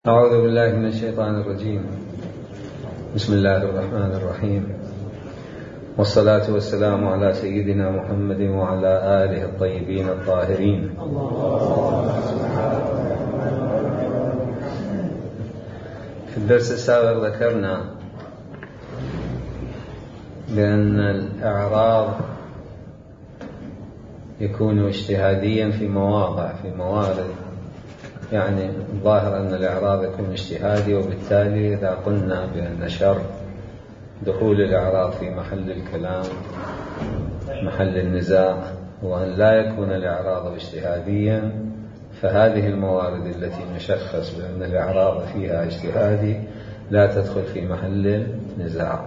أعوذ بالله من الشيطان الرجيم. بسم الله الرحمن الرحيم، والصلاة والسلام على سيدنا محمد وعلى آله الطيبين الطاهرين. في الدرس السابق ذكرنا بأن الإعراض يكون اجتهاديا في موارد، يعني الظاهر أن الإعراض يكون اجتهادي، وبالتالي إذا قلنا بأن شرط دخول الإعراض في محل الكلام محل النزاع وأن لا يكون الإعراض اجتهاديا، فهذه الموارد التي نشخص بأن الإعراض فيها اجتهادي لا تدخل في محل النزاع،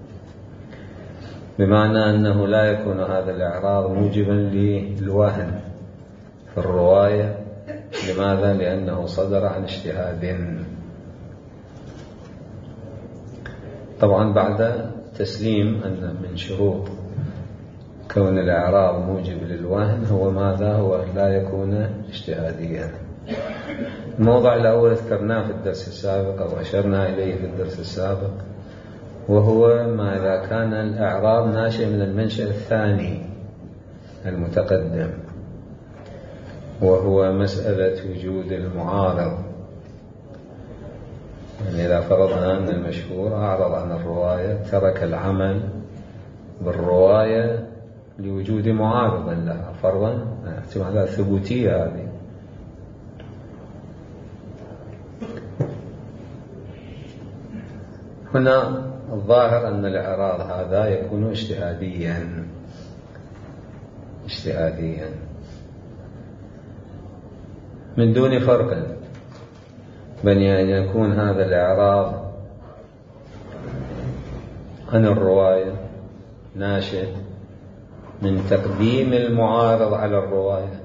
بمعنى أنه لا يكون هذا الإعراض موجبا للوهن في الرواية. لماذا؟ لأنه صدر عن اجتهاد. طبعا بعد تسليم أن من شروط كون الإعراض موجب للوهن هو ماذا؟ هو أن لا يكون اجتهاديا. الموضع الأول ذكرناه في الدرس السابق أو أشرنا إليه في الدرس السابق، وهو ما إذا كان الإعراض ناشئ من المنشأ الثاني المتقدم، وهو مسألة وجود المعارض. يعني إذا فرضنا أن المشهور أعرض عن الرواية، ترك العمل بالرواية لوجود معارض لها، فرضا احتمالات ثبوتية هذه. هنا الظاهر أن الإعراض هذا يكون اجتهاديا من دون فرق بين أن يكون هذا الإعراض عن الرواية ناشئ من تقديم المعارض على الرواية،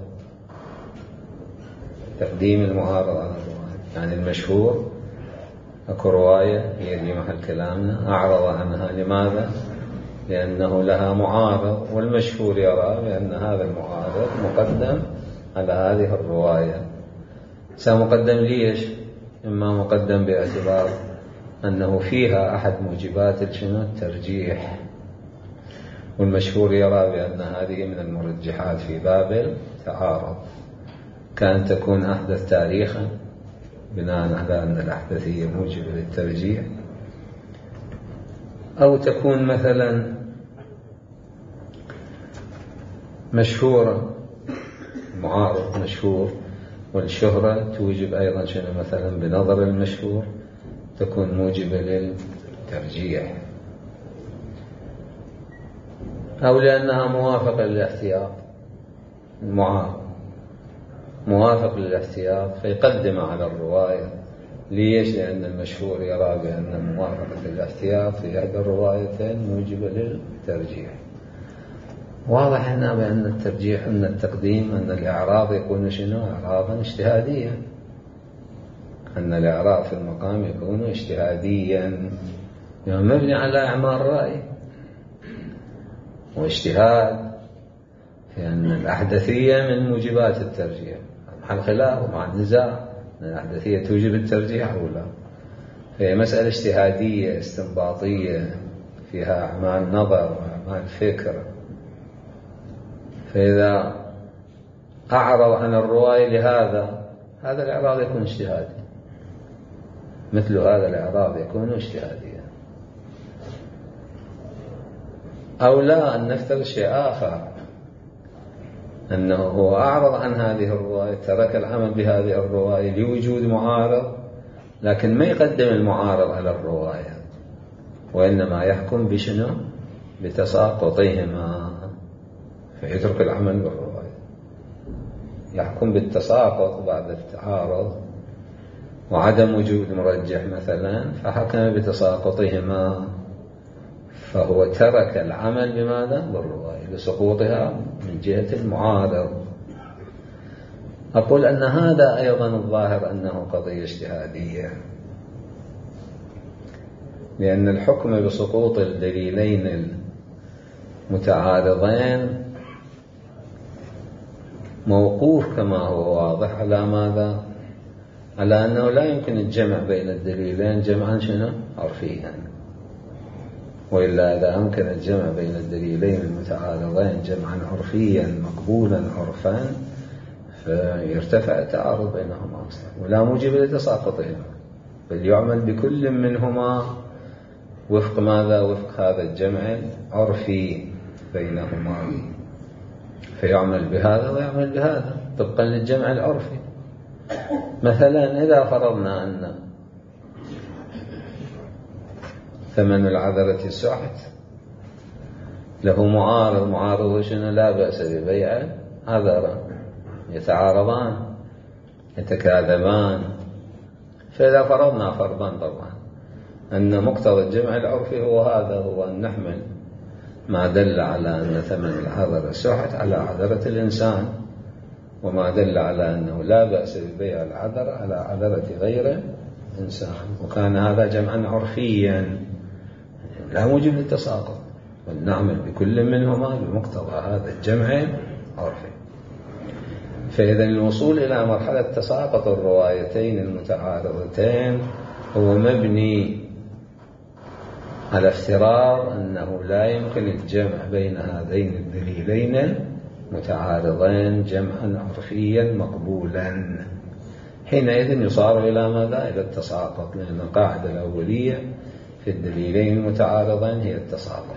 يعني المشهور أكو رواية هي اللي محل كلامنا أعرض عنها. لماذا؟ لأنه لها معارض، والمشهور يرى بأن هذا المعارض مقدم على هذه الرواية. سمقدم ليش؟ إما مقدم باعتبار أنه فيها أحد موجبات الترجيح، والمشهور يرى بأن هذه من المرجحات في باب التعارض، كان تكون أحدث تاريخا بناء على أن الأحدثية موجبة للترجيح، أو تكون مثلا مشهورة، معارض مشهور، والشهرة توجب أيضا مثلا بنظر المشهور تكون موجبة للترجيح، أو لأنها موافقة للاحتياط، المعارض موافق للاحتياط فيقدم على الرواية. ليش؟ لأن المشهور يرى بأن موافقة الاحتياط في إحدى الروايتين موجبة للترجيح. واضح هنا بأن الترجيح، أن التقديم، أن الإعراض يكون إعراضا اجتهاديا، أن الإعراض في المقام يكون اجتهاديا، يعني مبني على إعمال رأي واجتهاد في أن الأحدثية من موجبات الترجيح، مع الخلاف ومع النزاع أن الأحدثية توجب الترجيح أو لا. فهي مسألة اجتهادية استنباطية فيها أعمال نظر وأعمال فكر. فإذا أعرض عن الرواية لهذا، هذا الإعراض يكون اجتهادي، مثل هذا الإعراض يكون اجتهاديا. أو لا، أن نفترض شيء آخر، أنه هو أعرض عن هذه الرواية، ترك العمل بهذه الرواية لوجود معارض، لكن ما يقدم المعارض على الرواية، وإنما يحكم بتساقطهما، فيترك العمل بالرواية، يحكم بالتساقط بعد التعارض وعدم وجود مرجح مثلا، فحكم بتساقطهما، فهو ترك العمل بماذا؟ بالرواية، لسقوطها من جهة المعارض. أقول أن هذا أيضا الظاهر أنه قضية اجتهادية، لأن الحكم بسقوط الدليلين المتعارضين موقوف كما هو واضح على ماذا؟ على أنه لا يمكن الجمع بين الدليلين جمعا شنو؟ عرفيا. وإلا إذا أمكن الجمع بين الدليلين المتعارضين جمعا عرفيا مقبولا عرفا فيرتفع التعارض بينهما أصلا، ولا موجب لتساقطهما، بل يعمل بكل منهما وفق ماذا؟ وفق هذا الجمع العرفي بينهما، فيعمل بهذا ويعمل بهذا طبقا للجمع العرفي. مثلا إذا فرضنا أن ثمن العذرة السحت له معارض شنو؟ لا بأس ببيع عذرة، يتعارضان يتكاذبان. فإذا فرضنا فرضا طبعا أن مقتضى الجمع العرفي هو هذا، هو أن نحمل ما دل على أن ثمن العذرة سحت على عذرة الإنسان، وما دل على أنه لا بأس ببيع العذرة على عذرة غير إنسان، وكان هذا جمعا عرفيا لا موجب للتساقط، ونعمل بكل منهما بمقتضى هذا الجمع العرفي. فإذا الوصول إلى مرحلة تساقط الروايتين المتعارضتين هو مبني على افتراض أنه لا يمكن الجمع بين هذين الدليلين المتعارضين جمعا عرفيا مقبولا. حينئذ يصار إلى ماذا؟ إلى التساقط، لأن القاعدة الأولية في الدليلين المتعارضين هي التساقط.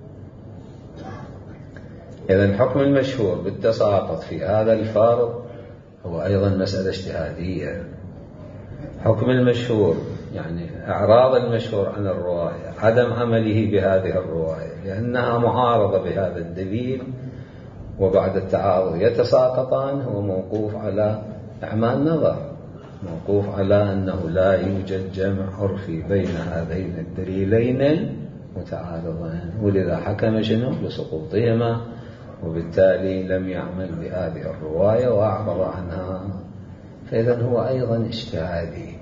إذن حكم المشهور بالتساقط في هذا الفرض هو أيضا مسألة اجتهادية. حكم المشهور يعني إعراض المشهور عن الرواية، عدم عمله بهذه الرواية لأنها معارضة بهذا الدليل، وبعد التعارض يتساقطان، هو موقوف على إعمال نظر، موقوف على أنه لا يوجد جمع عرفي بين هذين الدليلين المتعارضين، ولذا حكم شنو؟ بسقوطهما، وبالتالي لم يعمل بهذه الرواية وأعرض عنها. فإذا هو أيضا اجتهادي،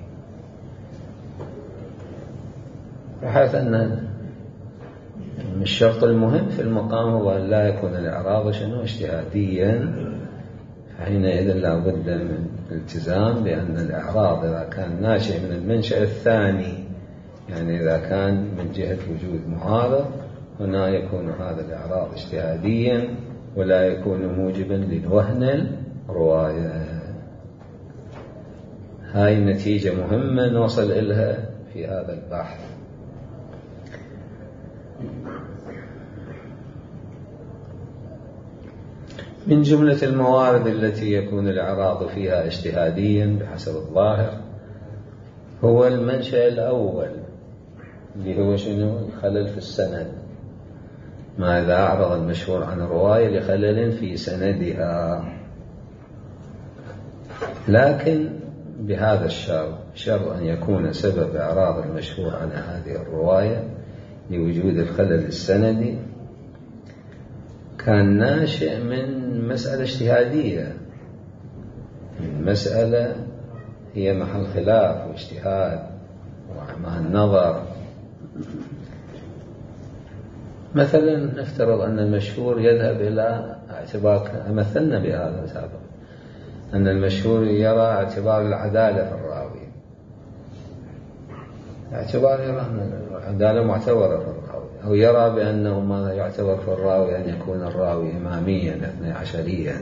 بحيث أن الشرط المهم في المقام هو أن لا يكون الإعراض شنو؟ اجتهاديا. فحينئذ لا بد من الالتزام بأن الإعراض إذا كان ناشئ من المنشأ الثاني، يعني إذا كان من جهة وجود معارض، هنا يكون هذا الإعراض اجتهاديا ولا يكون موجبا للوهن الرواية. هاي النتيجة مهمة نوصل إلها في هذا البحث. من جملة الموارد التي يكون الإعراض فيها اجتهاديا بحسب الظاهر هو المنشأ الأول اللي هو شنو؟ الخلل في السند. ماذا أعرض المشهور عن الرواية لخلل في سندها، لكن بهذا الشرط، شرط أن يكون سبب إعراض المشهور عن هذه الرواية لوجود الخلل السندي كان ناشئ من مسألة اجتهادية، من مسألة هي محل خلاف واجتهاد وأعمال نظر. مثلا نفترض أن المشهور يذهب إلى اعتبار، مثلنا بهذا سابقا، أن المشهور يرى اعتبار العدالة في الراوي، اعتبار يرى أن العدالة معتبرة في الراوي، أو يرى بأنه ما يعتبر في الراوي أن يكون الراوي إماميا 12،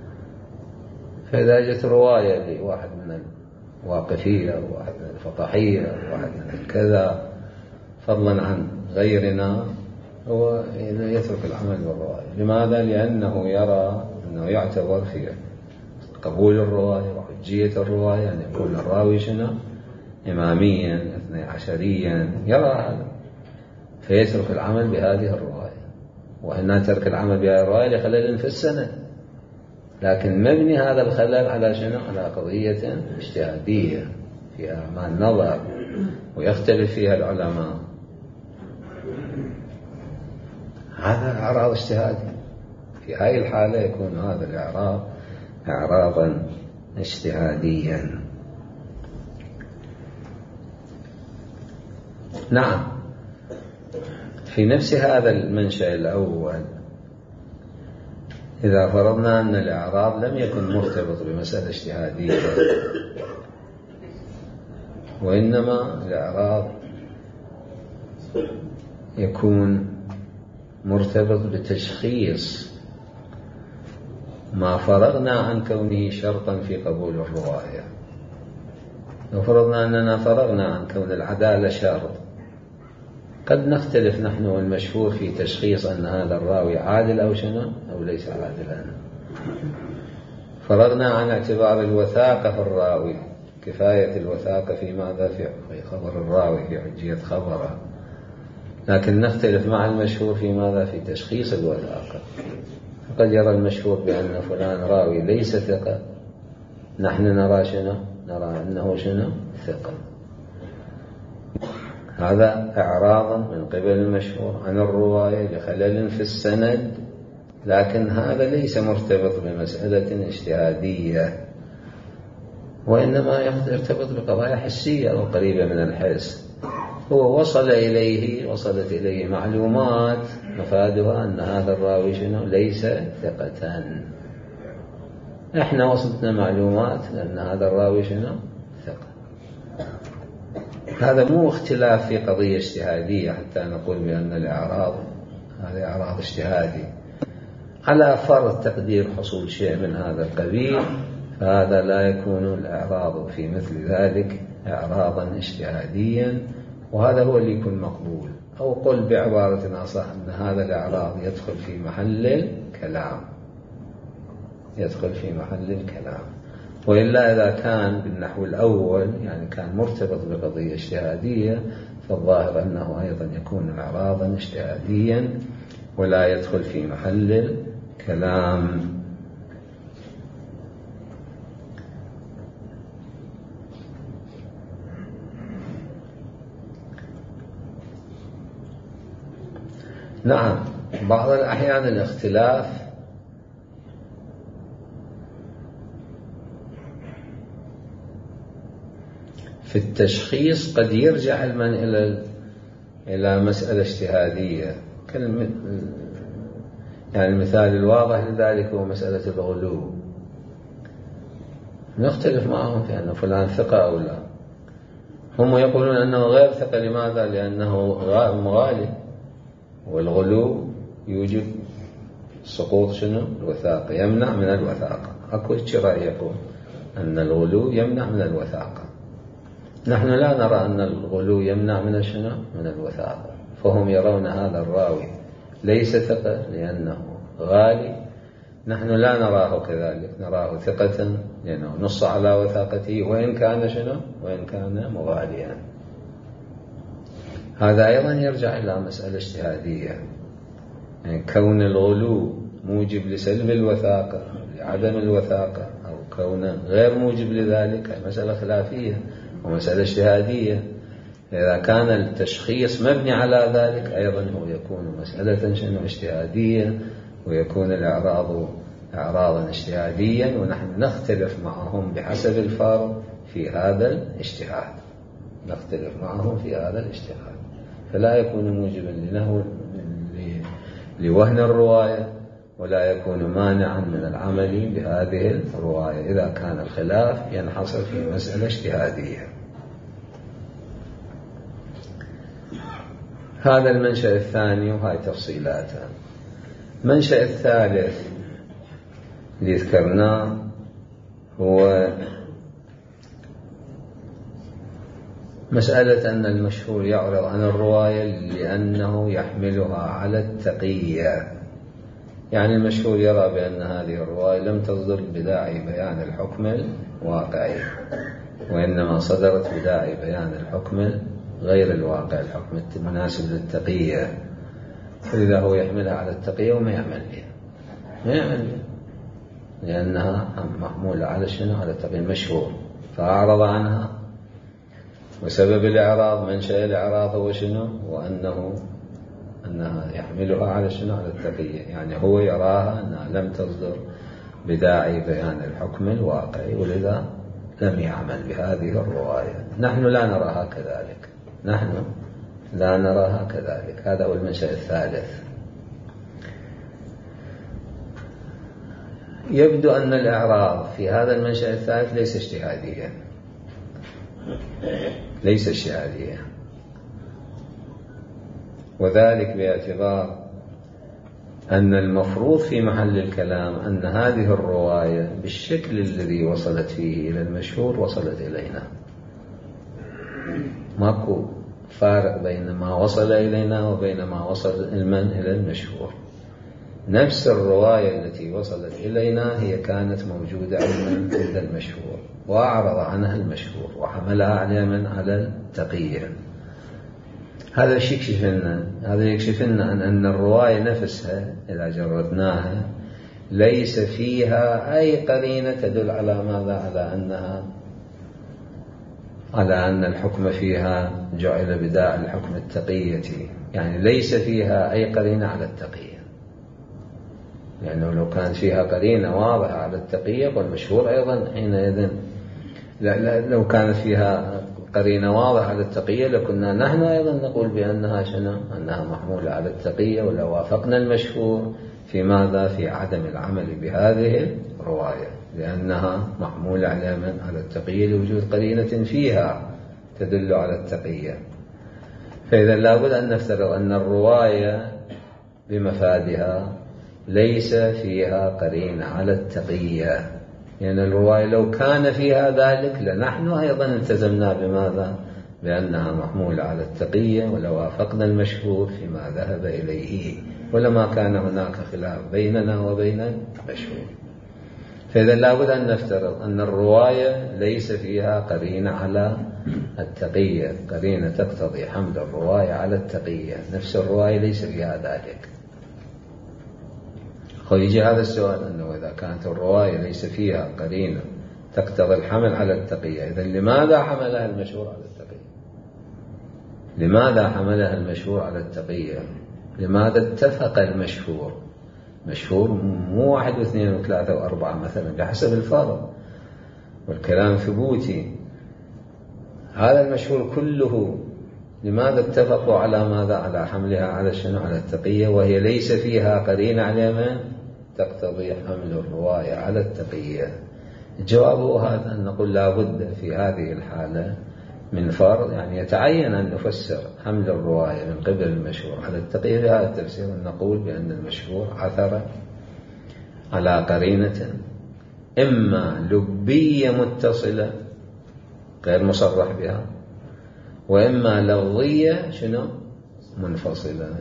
فإذا جت رواية لواحد من الواقفية أو واحد من الفقهية أو واحد من الكذا فضلا عن غيرنا، هو يترك العمل بالرواية. لماذا؟ لأنه يرى أنه يعتبر في قبول الرواية وحجية الرواية أن يكون الراوي شنو؟ إماميا 12، يرى هذا فيترك العمل بهذه الرواية. وأن ترك العمل بهذه الرواية لخلل في السند، لكن مبني هذا الخلل على شنو؟ على قضية اجتهادية فيها أعمال نظر ويختلف فيها العلماء. هذا إعراض اجتهادي. في هذه الحالة يكون هذا الإعراض إعراضا اجتهاديا. نعم، في نفس هذا المنشأ الأول إذا فرضنا أن الإعراض لم يكن مرتبط بمسألة اجتهادية، وإنما الإعراض يكون مرتبط بتشخيص ما فرغنا عن كونه شرطا في قبول الرواية. لو فرضنا أننا فرغنا عن كون العدالة شرط، قد نختلف نحن والمشهور في تشخيص أن هذا الراوي عادل أو شنو أو ليس عادلا. فرغنا عن اعتبار الوثاقة في الراوي، كفاية الوثاقة في ماذا؟ في خبر الراوي، في حجية خبره، لكن نختلف مع المشهور في ماذا؟ في تشخيص الوثاقة. قد يرى المشهور بأن فلان راوي ليس ثقة، نحن نرى شنو؟ نرى أنه شنو؟ ثقة. هذا إعراضا من قبل المشهور عن الرواية لخلل في السند، لكن هذا ليس مرتبط بمسألة اجتهادية، وإنما يرتبط بقضايا حسية أو قريبة من الحس. هو وصلت إليه معلومات مفادها أن هذا الراوي شنو؟ ليس ثقة. إحنا وصلتنا معلومات أن هذا الراوي شنو؟ ثقة. هذا مو اختلاف في قضية اجتهادية حتى نقول بأن الإعراض هذا إعراض اجتهادي. على فرض تقدير حصول شيء من هذا القبيل، فهذا لا يكون الإعراض في مثل ذلك إعراضا اجتهاديا، وهذا هو اللي يكون مقبول. أو قل بعبارة أصح أن هذا الإعراض يدخل في محل الكلام، يدخل في محل الكلام. وإلا إذا كان بالنحو الأول يعني كان مرتبط بقضية اجتهادية، فالظاهر أنه أيضا يكون إعراضا اجتهاديا ولا يدخل في محل الكلام. نعم، بعض الأحيان الاختلاف في التشخيص قد يرجع المن إلى مسألة اجتهادية. يعني المثال الواضح لذلك هو مسألة الغلو. نختلف معهم في أن فلان ثقة أو لا. هم يقولون أنه غير ثقة. لماذا؟ لأنه مغالي، والغلو يوجب سقوط شنو؟ الوثاقة، يمنع من الوثاقة. أكو رأي يقول أن الغلو يمنع من الوثاقة. نحن لا نرى أن الغلو يمنع من شنو؟ من الوثاقة. فهم يرون هذا الراوي ليس ثقة لأنه غالي، نحن لا نراه كذلك، نراه ثقة لأنه نص على وثاقته وإن كان شنو؟ وإن كان مغاليا. هذا أيضا يرجع إلى مسألة اجتهادية، يعني كون الغلو موجب لسلب الوثاقة لعدم الوثاقة، أو كونه غير موجب لذلك، مسألة خلافية ومسألة اجتهادية. إذا كان التشخيص مبني على ذلك أيضا هو يكون مسألة شنو؟ اجتهادية، ويكون الإعراض إعراضا اجتهاديا، ونحن نختلف معهم بحسب الفرق في هذا الاجتهاد، نختلف معهم في هذا الاجتهاد. فلا يكون موجبا لوهن الرواية، ولا يكون مانعا من العمل بهذه الرواية إذا كان الخلاف ينحصر في مسألة اجتهادية. هذا المنشأ الثاني، وهاي تفصيلاته. المنشأ الثالث اللي ذكرناه هو مسألة أن المشهور يعرض عن الرواية لأنه يحملها على التقية. يعني المشهور يرى بأن هذه الرواية لم تصدر بداعي بيان الحكم الواقعي، وإنما صدرت بداعي بيان الحكم غير الواقع، الحكم المناسب للتقية. فإذا هو يحملها على التقية وما يعمل بها، ما يعمل بها لأنها محمولة على شنو؟ على التقية المشهور، فأعرض عنها. وسبب الإعراض، منشأ الإعراض هو شنو؟ أنها يحملها على شنو؟ على التقية. يعني هو يراها أنها لم تصدر بداعي بيان الحكم الواقعي، ولذا لم يعمل بهذه الرواية. نحن لا نراها كذلك، نحن لا نراها كذلك. هذا هو المنشأ الثالث. يبدو أن الإعراض في هذا المنشأ الثالث ليس اجتهاديا، ليس الشعرية، وذلك باعتبار أن المفروض في محل الكلام أن هذه الرواية بالشكل الذي وصلت فيه إلى المشهور وصلت إلينا، ماكو فارق بين ما وصل إلينا وبين ما وصل إلى المشهور. نفس الرواية التي وصلت إلينا هي كانت موجودة عند المشهور، وأعرض عنها المشهور وحملها على التقية. هذا يكشف لنا أن الرواية نفسها إذا جردناها ليس فيها أي قرينة تدل على ماذا؟ على أن الحكم فيها جعل بداء الحكم التقية، يعني ليس فيها أي قرينة على التقية، لأنه لو كان فيها قرينة واضحة على التقية والمشهور أيضا حينئذ لو كانت فيها قرينة واضحة على التقية لكنا نحن أيضا نقول بأنها أنها محمولة على التقية، ولو وافقنا المشهور في ماذا؟ في عدم العمل بهذه الرواية، لأنها محمولة على التقية لوجود قرينة فيها تدل على التقية. فإذا لابد أن نفترض أن الرواية بمفادها ليس فيها قرينة على التقية، يعني الرواية لو كان فيها ذلك لنحن أيضا التزمنا بماذا؟ بأنها محمولة على التقية، ولو وافقنا المشهور فيما ذهب إليه، ولما كان هناك خلاف بيننا وبين المشهور. فإذا لابد أن نفترض أن الرواية ليس فيها قرينة على التقية، قرينة تقتضي حمل الرواية على التقية، نفس الرواية ليس فيها ذلك. ويجي هذا السؤال، أنه إذا كانت الرواية ليس فيها قرينة تقتضي الحمل على التقية، إذن لماذا حملها المشهور على التقية؟ لماذا حملها المشهور على التقية؟ لماذا اتفق المشهور؟ مشهور مو 1 و2 و3 و4 مثلا بحسب الفرض، والكلام ثبوتي. هذا المشهور كله لماذا اتفقوا على ماذا؟ على حملها على على التقية، وهي ليس فيها قرينة على من تقتضي حمل الرواية على التقية. الجواب هو هذا، أن نقول لابد في هذه الحالة من فرض، يعني يتعين أن نفسر حمل الرواية من قبل المشهور على التقية بهذا التفسير، أن نقول بأن المشهور عثر على قرينة إما لبية متصلة غير مصرح بها، وإما لفظية منفصلة.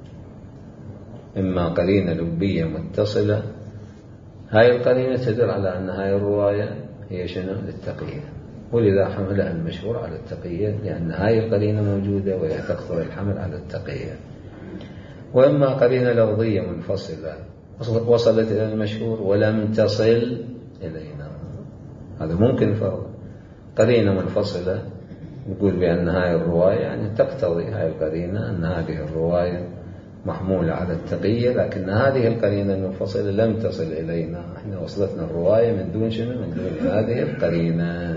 إما قرينة لبية متصلة، هاي القرينة تدل على أن هاي الرواية هي للتقية، ولذا حملها المشهور على التقية، لأن هاي القرينة موجودة وهي تقتضي الحمل على التقية. وإما قرينة لفظية منفصلة وصلت إلى المشهور ولم تصل إلينا، هذا ممكن فرض. قرينة منفصلة نقول بأن هاي الرواية يعني تقتضي هاي القرينة أن هذه الرواية محمولة على التقية، لكن هذه القرينة المنفصلة لم تصل إلينا، احنا وصلتنا الرواية من دون من دون هذه القرينة.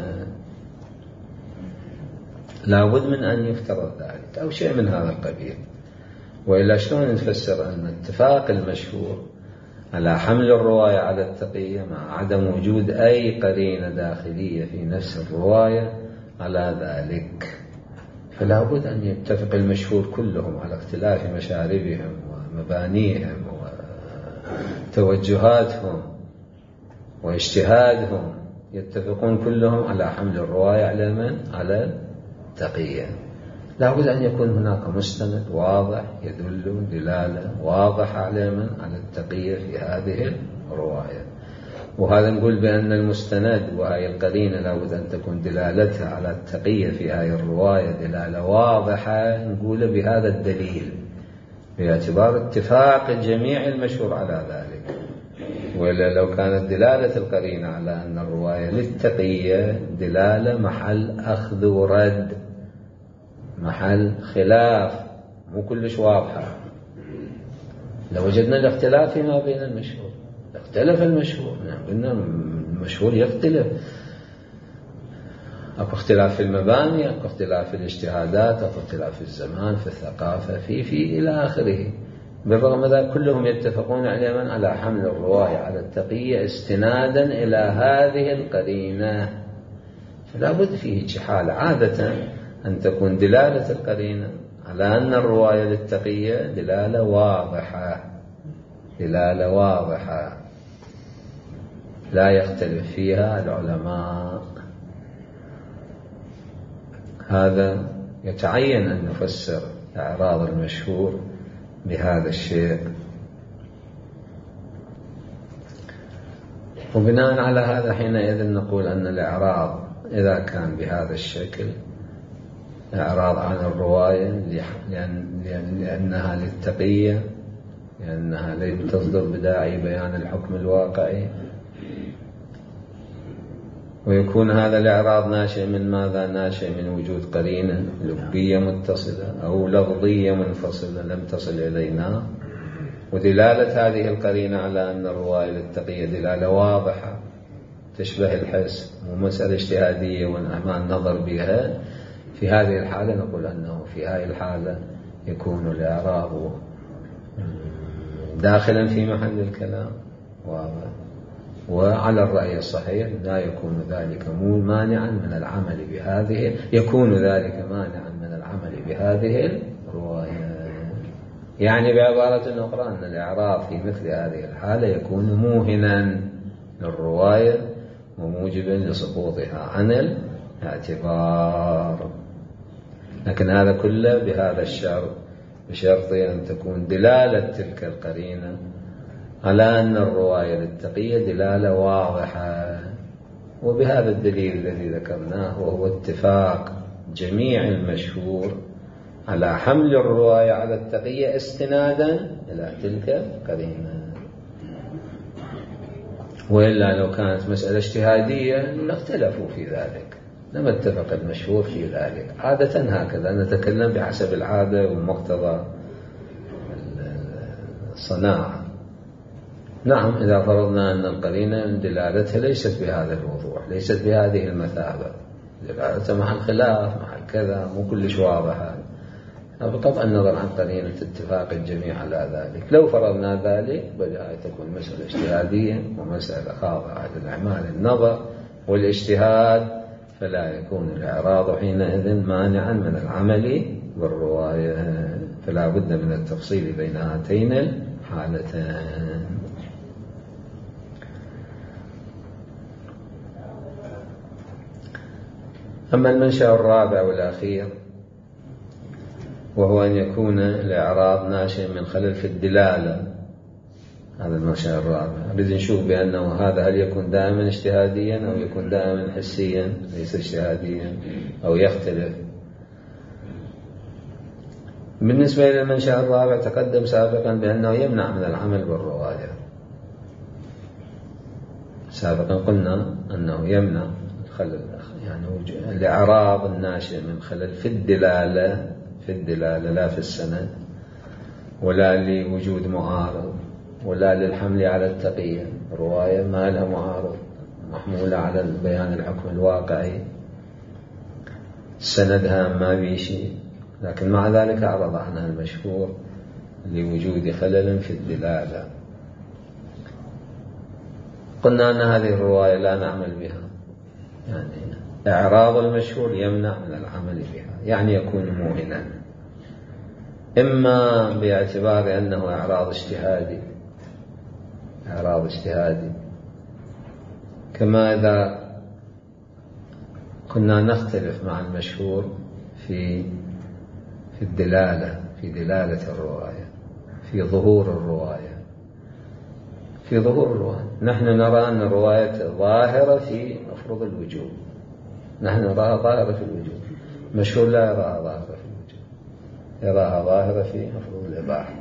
لابد من أن يفترض ذلك أو شيء من هذا القبيل، وإلا شلون نفسر أن اتفاق المشهور على حمل الرواية على التقية مع عدم وجود أي قرينة داخلية في نفس الرواية على ذلك؟ فلا بد أن يتفق المشهور كلهم على اختلاف مشاربهم ومبانيهم وتوجهاتهم واجتهادهم، يتفقون كلهم على حمل الرواية على التقية. لا بد أن يكون هناك مستند واضح يدل دلالة واضحة على التقية في هذه الرواية. وهذا نقول بأن المستند وهي القرينة لابد أن تكون دلالتها على التقية في هذه الرواية دلالة واضحة، نقول بهذا الدليل باعتبار اتفاق الجميع المشهور على ذلك. وإلا لو كانت دلالة القرينة على أن الرواية للتقية دلالة محل أخذ ورد، محل خلاف، مو كلش واضحة، لوجدنا الاختلاف فيما بين المشهور. اختلف المشهور، قلنا المشهور يختلف، اكو اختلاف في المباني، اكو اختلاف في الاجتهادات، اكو اختلاف في الزمان، في الثقافة، في إلى آخره. بالرغم من ذلك كلهم يتفقون على حمل الرواية على التقية استنادا إلى هذه القرينة. فلا بد فيه حال. عادة أن تكون دلالة القرينة على أن الرواية للتقية دلالة واضحة لا يختلف فيها العلماء. هذا يتعين أن نفسر إعراض المشهور بهذا الشيء. وبناء على هذا حينئذ نقول أن الإعراض إذا كان بهذا الشكل إعراض عن الرواية لأنها للتقية، لأنها تصدر بداعي بيان الحكم الواقعي، ويكون هذا الإعراض ناشئ من ماذا؟ ناشئ من وجود قرينة لبية متصلة أو لفظية منفصلة لم تصل إلينا، ودلالة هذه القرينة على أن الرواية للتقية دلالة واضحة تشبه الحس ومسألة اجتهادية والأعمال النظر بها. في هذه الحالة نقول أنه في هذه الحالة يكون الإعراض داخلا في محل الكلام واضح. وعلى الرأي الصحيح لا يكون ذلك مانعا من العمل بهذه، يكون ذلك مانعا من العمل بهذه الرواية. يعني بعبارة أخرى أن الإعراض في مثل هذه الحالة يكون موهنا للرواية وموجبا لسقوطها عن الاعتبار. لكن هذا كله بهذا الشرط، بشرط أن تكون دلالة تلك القرينة على أن الرواية للتقية دلالة واضحة. وبهذا الدليل الذي ذكرناه وهو اتفاق جميع المشهور على حمل الرواية على التقية استنادا إلى تلك القرينة. وإلا لو كانت مسألة اجتهادية لاختلفوا في ذلك، لم اتفق المشهور في ذلك. عادة هكذا نتكلم بحسب العادة ومقتضى الصناعة. نعم، إذا فرضنا أن القرينة دلالتها ليست بهذا الوضوح، ليست بهذه المثابة، دلالتها مع الخلاف مع كذا مو كلش واضحة، بغض النظر عن قرينة اتفاق الجميع على ذلك. لو فرضنا ذلك بدأت تكون مسألة اجتهادية ومسألة خاضعة للأعمال النظر والاجتهاد، فلا يكون الإعراض حينئذ مانعا من العمل بالرواية. فلا بد من التفصيل بين هاتين الحالتين. أما المنشأ الرابع والأخير وهو أن يكون الإعراض ناشئ من خلل في الدلالة. هذا المنشأ الرابع نريد نشوف بأنه هذا هل يكون دائما اجتهاديا أو يكون دائما حسيا ليس اجتهاديا أو يختلف. بالنسبة إلى المنشأ الرابع تقدم سابقا بأنه يمنع من العمل بالرواية. سابقا قلنا أنه يمنع الخلل، يعني الإعراض الناشئ من خلل في الدلالة لا في السند، ولا لوجود معارض، ولا للحمل على التقية. الرواية ما لها معارض، محمولة على بيان الحكم الواقعي، سندها ما بيشي، لكن مع ذلك أعرض عنها المشهور لوجود خلل في الدلالة. قلنا أن هذه الرواية لا نعمل بها، يعني إعراض المشهور يمنع من العمل بها، يعني يكون موهنا، إما باعتبار أنه إعراض اجتهادي، كما إذا كنا نختلف مع المشهور في الدلالة، في دلالة الرواية، في ظهور الرواية. نحن نرى أن الرواية ظاهرة في مفروض الوجوب، نحن نراها ظاهرة في الوجوب، مشهور لا يراها ظاهرة في الوجوب، يراها ظاهرة في مفروض الإباحة.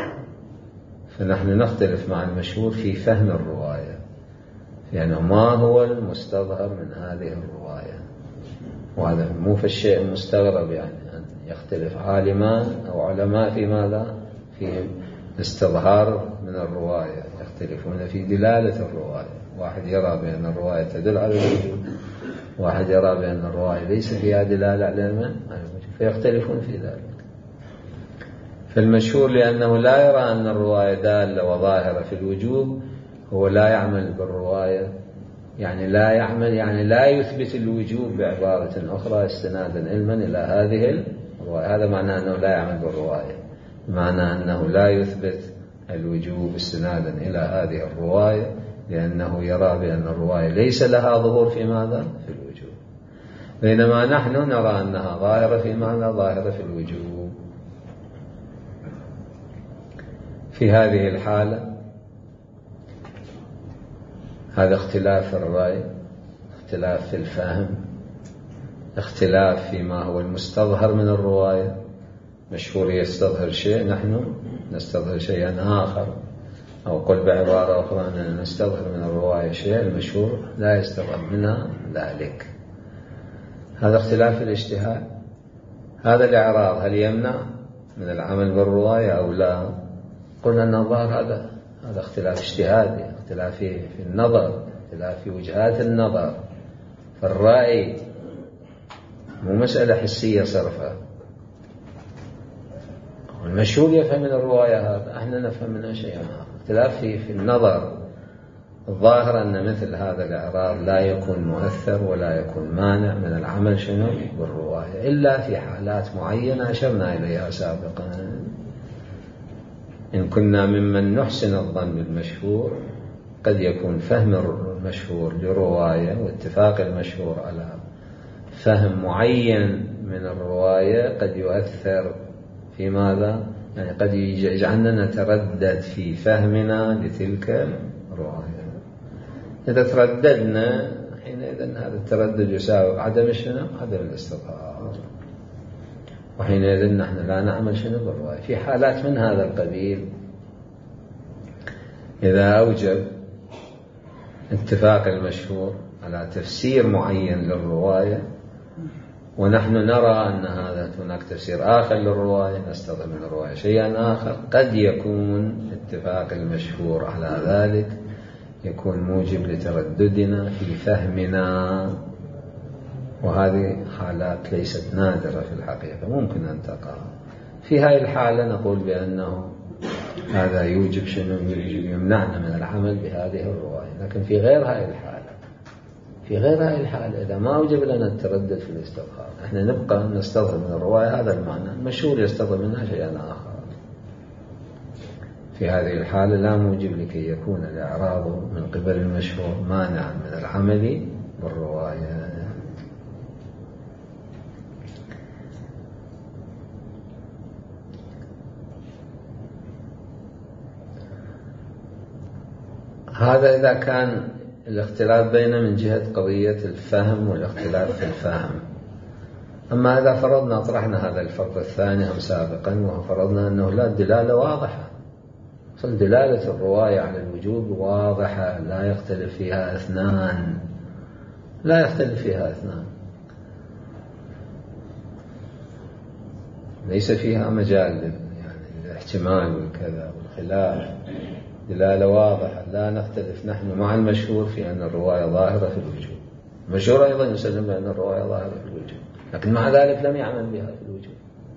فنحن نختلف مع المشهور في فهم الرواية، يعني ما هو المستظهر من هذه الرواية. وهذا مو في الشيء المستغرب، يعني أن يختلف عالمان أو علماء في ماذا؟ في استظهار من الرواية، يختلفون في دلالة الرواية. واحد يرى بأن الرواية تدل على الوجوب، واحد يرى بأن الرواية ليس فيها دلالة على الوجوب، فيختلفون في ذلك. فالمشهور لأنه لا يرى أن الرواية دالة وظاهرة في الوجوب، هو لا يعمل بالرواية يعني لا يعمل، يعني لا يثبت الوجوب بعبارة أخرى استنادا علما إلى هذه الرواية. هذا معناه أنه لا يعمل بالرواية، معنى أنه لا يثبت الوجوب استنادا إلى هذه الرواية، لأنه يرى بأن الرواية ليس لها ظهور في ماذا؟ في الوجوب، بينما نحن نرى أنها ظاهرة في ماذا؟ ظاهرة في الوجوب. في هذه الحالة هذا اختلاف في الرأي، اختلاف في الفهم، اختلاف فيما هو المستظهر من الرواية. مشهور يستظهر شيء، نحن نستظهر شيئا آخر، أو قل بعبارة أخرى أننا نستظهر من الرواية شيء المشهور لا يستظهر منها ذلك. هذا اختلاف في الاجتهاد. هذا الإعراض هل يمنع من العمل بالرواية أو لا؟ قلنا أن الظاهر هذا اختلاف اجتهادي، اختلاف في النظر، اختلاف في وجهات النظر. فالرأي مو مسألة حسية صرفة. المشهور يفهم من الرواية هذا، احنا نفهم منها شيئا آخر. اختلاف في النظر. الظاهر أن مثل هذا الإعراض لا يكون مؤثر ولا يكون مانع من العمل شنو بالرواية، إلا في حالات معينة أشرنا إليها سابقا. إن كنا ممن نحسن الظن بالمشهور، قد يكون فهم المشهور لرواية واتفاق المشهور على فهم معين من الرواية قد يؤثر في ماذا؟ يعني قد يجعلنا نتردد في فهمنا لتلك الرواية. إذا ترددنا حينئذ هذا التردد يساوي عدم شنو؟ عدم الاستظهار، وحينئذ نحن لا نعمل شنو بالرواية. في حالات من هذا القبيل إذا أوجب اتفاق المشهور على تفسير معين للرواية، ونحن نرى أن هناك تفسير آخر للرواية، نستظهر من الرواية شيئا آخر، قد يكون اتفاق المشهور على ذلك يكون موجب لترددنا في فهمنا، وهذه حالات ليست نادرة في الحقيقة، ممكن أن تقع. في هذه الحالة نقول بأنه هذا يوجب شنو؟ يوجب يمنعنا من العمل بهذه الرواية. لكن في غير هذه الحالة إذا ما أوجب لنا التردد في الاستظهار، احنا نبقى نستظهر من الرواية هذا المعنى، المشهور يستظهر منها شيئا آخر. في هذه الحالة لا موجب لكي يكون الإعراض من قبل المشهور مانعا من العمل بالرواية. هذا إذا كان الاختلاف بين من جهة قضية الفهم والاختلاف في الفهم. أما إذا فرضنا طرحنا هذا الفرق الثاني هم سابقا، وفرضنا أنه لا دلالة واضحة، دلالة الرواية على الوجوب واضحة لا يختلف فيها اثنان، ليس فيها مجال الاحتمال والكذا والخلاف، دلالة واضحة لا نختلف نحن مع المشهور في أن الرواية ظاهرة في الوجوب. المشهور أيضا يسلم بأن الرواية ظاهرة في الوجوب، لكن مع ذلك لم يعمل بها في الوجوب،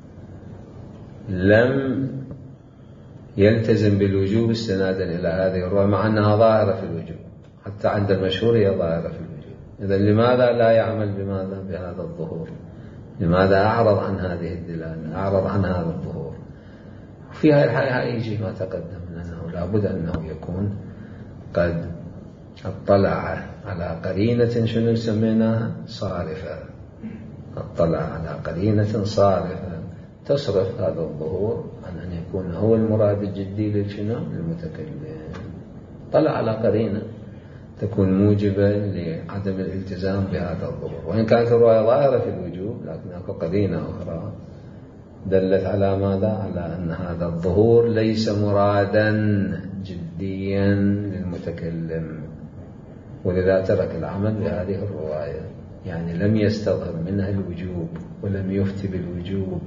لم يلتزم بالوجوب استنادا إلى هذه الرواية مع أنها ظاهرة في الوجوب. حتى عند المشهور هي ظاهرة في الوجوب. إذن لماذا لا يعمل بهذا الظهور؟ لماذا أعرض عن هذه الدلالة، أعرض عن هذا الظهور؟ في هذه الحالة يجي ما تقدم من أنه لابد أنه يكون قد اطلع على قرينة شنو سميناها صارفة، اطلع على قرينة صارفة تصرف هذا الظهور عن أن يكون هو المراد الجدي للمتكلم. طلع على قرينة تكون موجبة لعدم الالتزام بهذا الظهور، وإن كانت الرواية ظاهرة في الوجوب لكن قرينة أخرى دلت على ماذا؟ على أن هذا الظهور ليس مرادا جديا للمتكلم، ولذا ترك العمل بهذه الرواية، يعني لم يستظهر منها الوجوب ولم يفتي بالوجوب.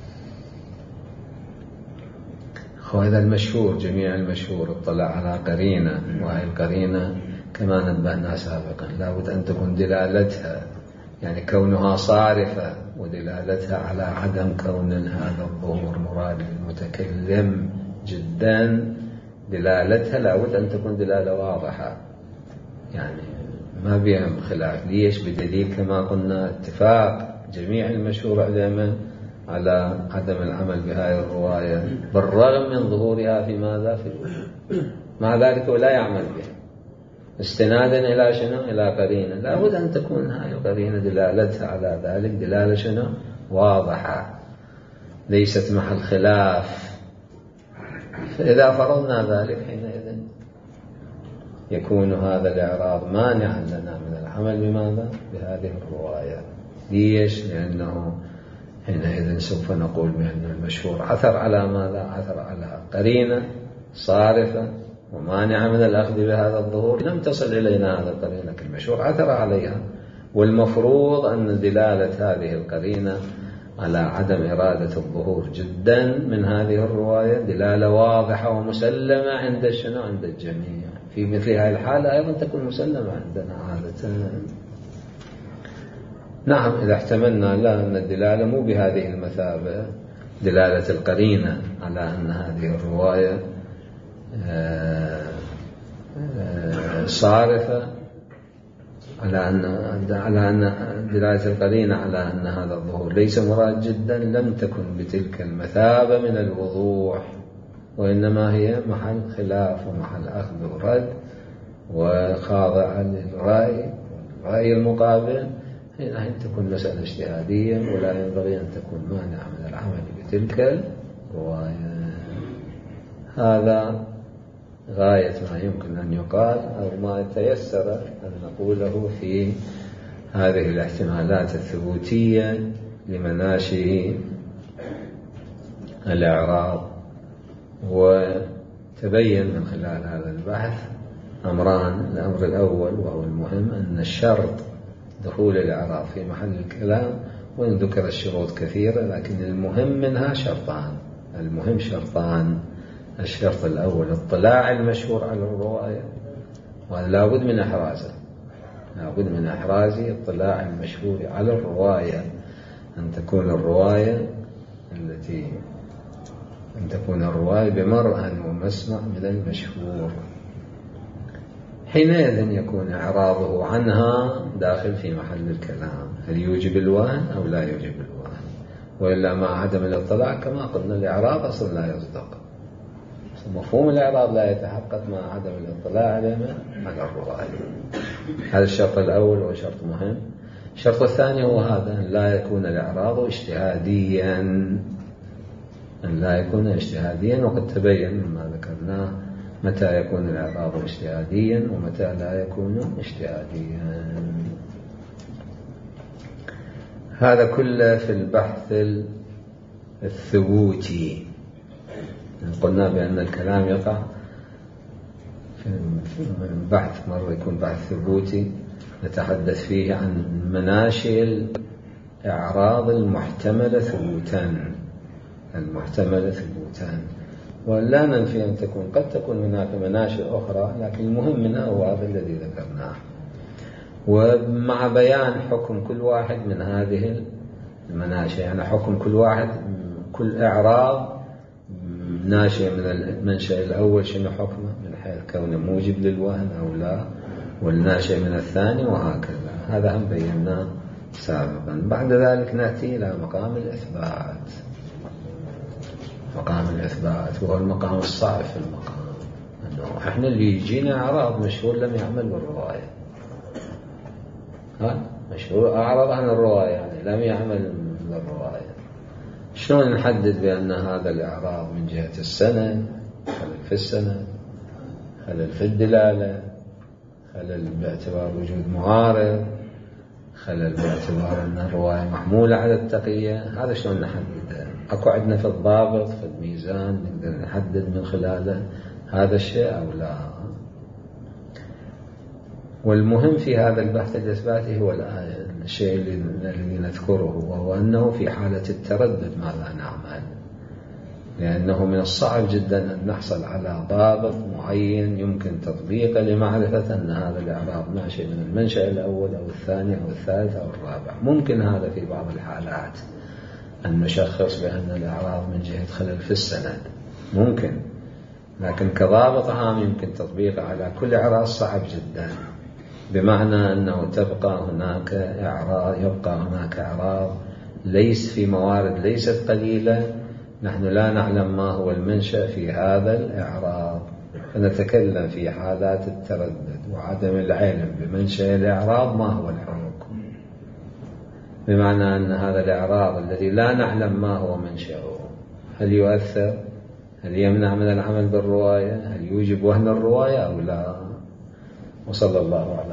وهذا المشهور، جميع المشهور اطلع على قرينة، وهي القرينة كما نبهنا سابقا لابد أن تكون دلالتها يعني كونها صارفة، ودلالتها على عدم كون هذا الظهور مراد للمتكلم جدا. دلالتها لابد أن تكون دلالة واضحة، يعني ما بيهم خلاف. ليش؟ بدليل كما قلنا اتفاق جميع المشهور عليهم على عدم العمل بهذه الرواية بالرغم من ظهورها في ماذا؟ في الوجود. مع ذلك ولا يعمل بها استنادا إلى شنو؟ إلى قرينة. لابد أن تكون هذه القرينة دلالتها على ذلك دلالة شنو؟ واضحة ليست محل خلاف. فإذا فرضنا ذلك حينئذ يكون هذا الإعراض مانعا لنا من العمل بماذا؟ بهذه الرواية. ليش؟ لأنه حينئذ سوف نقول بأن المشهور عثر على ماذا؟ عثر على قرينة صارفة ومانعة من الأخذ بهذا الظهور لم تصل إلينا هذا القرينة، المشهور عثر عليها، والمفروض أن دلالة هذه القرينة على عدم إرادة الظهور جدا من هذه الرواية دلالة واضحة ومسلمة عند شنو؟ عند الجميع. في مثل هذه الحالة أيضا تكون مسلمة عندنا عادة. نعم إذا احتملنا لا أن الدلالة مو بهذه المثابة، دلالة القرينة على أن هذه الرواية صارفة، على أن دلالة القرينة على أن هذا الظهور ليس مراد جدا، لم تكن بتلك المثابة من الوضوح، وإنما هي محل خلاف ومحل أخذ ورد وخاضعة للرأي المقابل. هنا تكون مسألة اجتهادية ولا ينبغي أن تكون مانعة من العمل بتلك الرواية. هذا غاية ما يمكن أن يقال أو ما تيسر أن نقوله في هذه الاحتمالات الثبوتية لمناشئ الإعراض. وتبين من خلال هذا البحث أمران. الأمر الأول وهو المهم أن الشرط دخول الإعراض في محل الكلام، وإن ذكر الشروط كثيرة لكن المهم منها شرطان. المهم شرطان. الشرط الأول اطلاع المشهور على الرواية، وهذا لابد من إحرازه، لابد من إحراز اطلاع المشهور على الرواية، أن تكون الرواية بمرأى ومسمع من المشهور. حينئذ يكون إعراضه عنها داخل في محل الكلام، هل يوجب الوهن أو لا يوجب الوهن، وإلا مع عدم الاطلاع كما قلنا الإعراض أصلا لا يصدق، مفهوم الإعراض لا يتحقق مع عدم الاطلاع على الرواية. هذا الشرط الأول هو شرط مهم. الشرط الثاني هو هذا، أن لا يكون الإعراض اجتهاديا، أن لا يكون اجتهاديا. وقد تبين مما ذكرناه متى يكون الإعراض اجتهاديا ومتى لا يكون اجتهاديا. هذا كله في البحث الثبوتي. قلنا بأن الكلام يقع في بحث، مرة يكون بحث ثبوتي نتحدث فيه عن مناشئ الإعراض المحتملة ثبوتان، ولا ننفي أن قد تكون هناك مناشئ أخرى، لكن المهم منها هو هذا الذي ذكرناه، ومع بيان حكم كل واحد من هذه المناشئ. يعني حكم كل واحد، كل إعراض ناشئ من المنشأ الأول شنو حكمه من حيث كونه موجب للوهن أو لا، والناشئ من الثاني، وهكذا. هذا هم بيناه سابقا. بعد ذلك نأتي إلى مقام الإثبات. مقام الإثبات وهو المقام الصعب في المقام، أنه إحنا اللي يجينا إعراض مشهور لم يعمل بالرواية، مشهور أعرض عن الرواية يعني لم يعمل بالرواية. شلون نحدد بأن هذا الإعراض من جهة السند، خلل في السند، خلل في الدلالة، خلل باعتبار وجود معارض، خلل باعتبار أن الرواية محمولة على التقية؟ هذا شلون نحدده؟ أكو عندنا في الضابط في الميزان نقدر نحدد من خلاله هذا الشيء أو لا؟ والمهم في هذا البحث الإثباتي هو الشيء الذي نذكره، وهو أنه في حالة التردد ماذا نعمل، لأنه من الصعب جدا أن نحصل على ضابط معين يمكن تطبيقه لمعرفة أن هذا الإعراض ناشئ من المنشأ الأول أو الثاني أو الثالث أو الرابع. ممكن هذا في بعض الحالات أن نشخص بأن الإعراض من جهة خلل في السند، ممكن، لكن كضابط عام يمكن تطبيقه على كل إعراض صعب جدا. بمعنى أنه يبقى هناك إعراض ليس في موارد ليست قليلة، نحن لا نعلم ما هو المنشأ في هذا الإعراض، فنتكلم في حالات التردد وعدم العلم بمنشأ الإعراض ما هو الحكم، بمعنى أن هذا الإعراض الذي لا نعلم ما هو منشأه هل يؤثر، هل يمنع من العمل بالرواية، هل يوجب وهن الرواية أو لا. وصلى الله على